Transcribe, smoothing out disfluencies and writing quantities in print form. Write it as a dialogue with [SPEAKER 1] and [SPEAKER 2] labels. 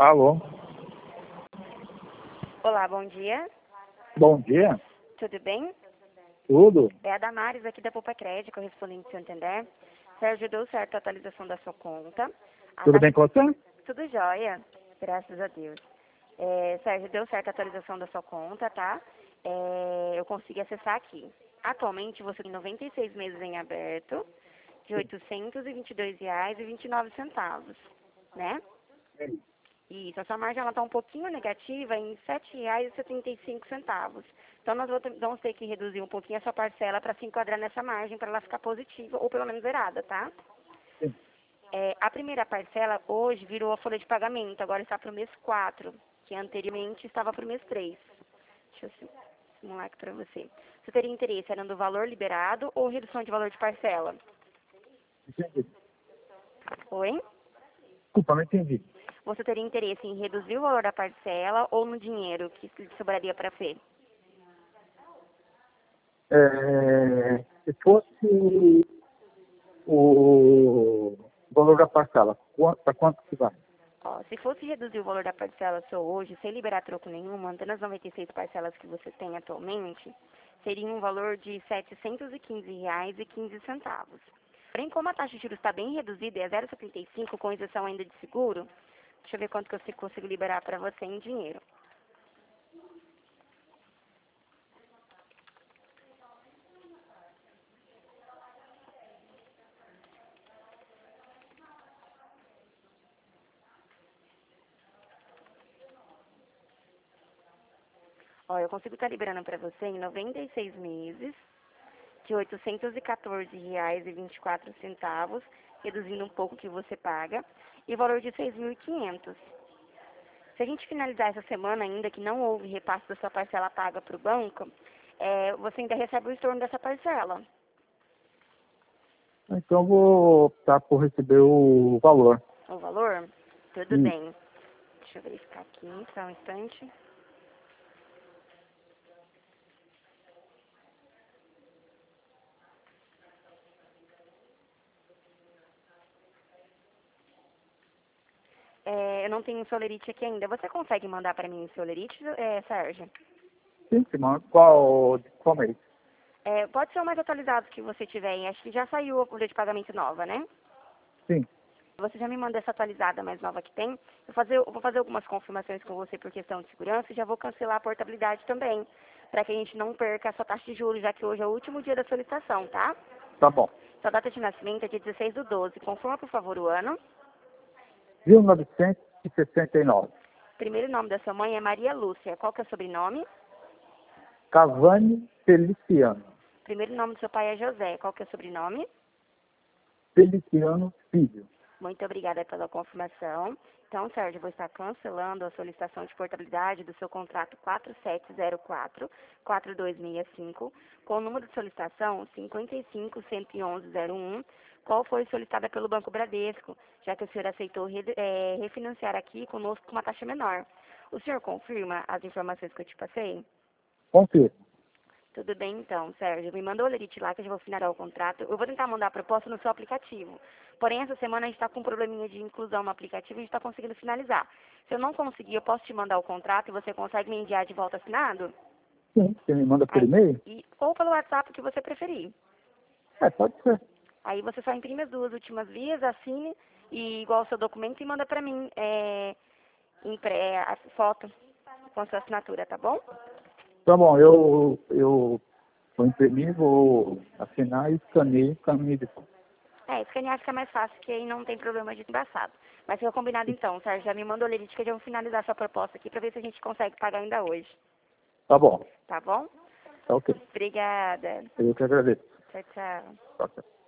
[SPEAKER 1] Alô?
[SPEAKER 2] Olá, bom dia.
[SPEAKER 1] Bom dia.
[SPEAKER 2] Tudo bem?
[SPEAKER 1] Tudo?
[SPEAKER 2] É a Damares aqui da Poupa Crédito, correspondente do Santander. Sérgio, deu certo a atualização da sua conta.
[SPEAKER 1] Tudo bem com você?
[SPEAKER 2] Tudo jóia, graças a Deus. Sérgio, deu certo a atualização da sua conta, tá? Eu consegui acessar aqui. Atualmente você tem 96 meses em aberto, de R$ 822,29, né? Isso, a sua margem está um pouquinho negativa em R$ 7,75. Então, nós vamos ter que reduzir um pouquinho essa parcela para se enquadrar nessa margem, para ela ficar positiva, ou pelo menos zerada, tá?
[SPEAKER 1] Sim.
[SPEAKER 2] A primeira parcela hoje virou a folha de pagamento, agora está para o mês 4, que anteriormente estava para o mês 3. Deixa eu simular aqui para você. Você teria interesse era no valor liberado ou redução de valor de parcela?
[SPEAKER 1] Entendi.
[SPEAKER 2] Oi?
[SPEAKER 1] Desculpa, não entendi.
[SPEAKER 2] Você teria interesse em reduzir o valor da parcela ou no dinheiro que sobraria para você?
[SPEAKER 1] Se fosse o valor da parcela, para quanto que vai?
[SPEAKER 2] Ó, se fosse reduzir o valor da parcela só hoje, sem liberar troco nenhum, mantendo as 96 parcelas que você tem atualmente, seria um valor de R$ 715,15. Porém, como a taxa de juros está bem reduzida, é 0,75, com isenção ainda de seguro, deixa eu ver quanto que eu consigo liberar para você em dinheiro. Ó, eu consigo estar liberando para você em 96 meses, de R$ 814,24, reduzindo um pouco o que você paga, e o valor de 6.500. Se a gente finalizar essa semana ainda que não houve repasse da sua parcela paga para o banco, você ainda recebe o estorno dessa parcela.
[SPEAKER 1] Então eu vou optar por receber o valor.
[SPEAKER 2] O valor? Tudo
[SPEAKER 1] Isso.
[SPEAKER 2] bem. Deixa eu verificar aqui, só um instante. Eu não tenho solerite aqui ainda. Você consegue mandar para mim o solerite, Sérgio?
[SPEAKER 1] Sim, mano. Qual mês?
[SPEAKER 2] Pode ser o mais atualizado que você tiver. Acho que já saiu a folha de pagamento nova, né?
[SPEAKER 1] Sim.
[SPEAKER 2] Você já me manda essa atualizada mais nova que tem. Eu vou fazer algumas confirmações com você por questão de segurança e já vou cancelar a portabilidade também, para que a gente não perca essa taxa de juros, já que hoje é o último dia da solicitação, tá?
[SPEAKER 1] Tá bom.
[SPEAKER 2] Sua data de nascimento é dia 16/12. Confirma, por favor, o ano.
[SPEAKER 1] 1969.
[SPEAKER 2] Primeiro nome da sua mãe é Maria Lúcia. Qual que é o sobrenome?
[SPEAKER 1] Cavani Feliciano.
[SPEAKER 2] Primeiro nome do seu pai é José. Qual que é o sobrenome?
[SPEAKER 1] Feliciano Filho.
[SPEAKER 2] Muito obrigada pela confirmação. Então, Sérgio, eu vou estar cancelando a solicitação de portabilidade do seu contrato 4704-4265, com o número de solicitação 55-111-01, qual foi solicitada pelo Banco Bradesco, já que o senhor aceitou refinanciar aqui conosco com uma taxa menor. O senhor confirma as informações que eu te passei?
[SPEAKER 1] Confirmo.
[SPEAKER 2] Tudo bem, então, Sérgio. Me mandou o lerite lá que eu já vou finalizar o contrato. Eu vou tentar mandar a proposta no seu aplicativo. Porém, essa semana a gente está com um probleminha de inclusão no aplicativo e a gente está conseguindo finalizar. Se eu não conseguir, eu posso te mandar o contrato e você consegue me enviar de volta assinado?
[SPEAKER 1] Sim, você me manda por
[SPEAKER 2] Aí,
[SPEAKER 1] e-mail?
[SPEAKER 2] ou pelo WhatsApp, o que você preferir.
[SPEAKER 1] Pode ser.
[SPEAKER 2] Aí você só imprime as duas últimas vias, assine, e igual o seu documento, e manda para mim a foto com a sua assinatura, tá bom?
[SPEAKER 1] Tá bom, eu vou imprimir, vou assinar e escaneio caminho de volta.
[SPEAKER 2] Escanear fica mais fácil, que aí não tem problema de embaçado. Mas fica combinado então, Sérgio. Já me mandou o lerite que eu já vou finalizar sua proposta aqui para ver se a gente consegue pagar ainda hoje.
[SPEAKER 1] Tá bom.
[SPEAKER 2] Tá bom?
[SPEAKER 1] Tá ok.
[SPEAKER 2] Obrigada.
[SPEAKER 1] Eu que agradeço.
[SPEAKER 2] Tchau, tchau.
[SPEAKER 1] Tá certo.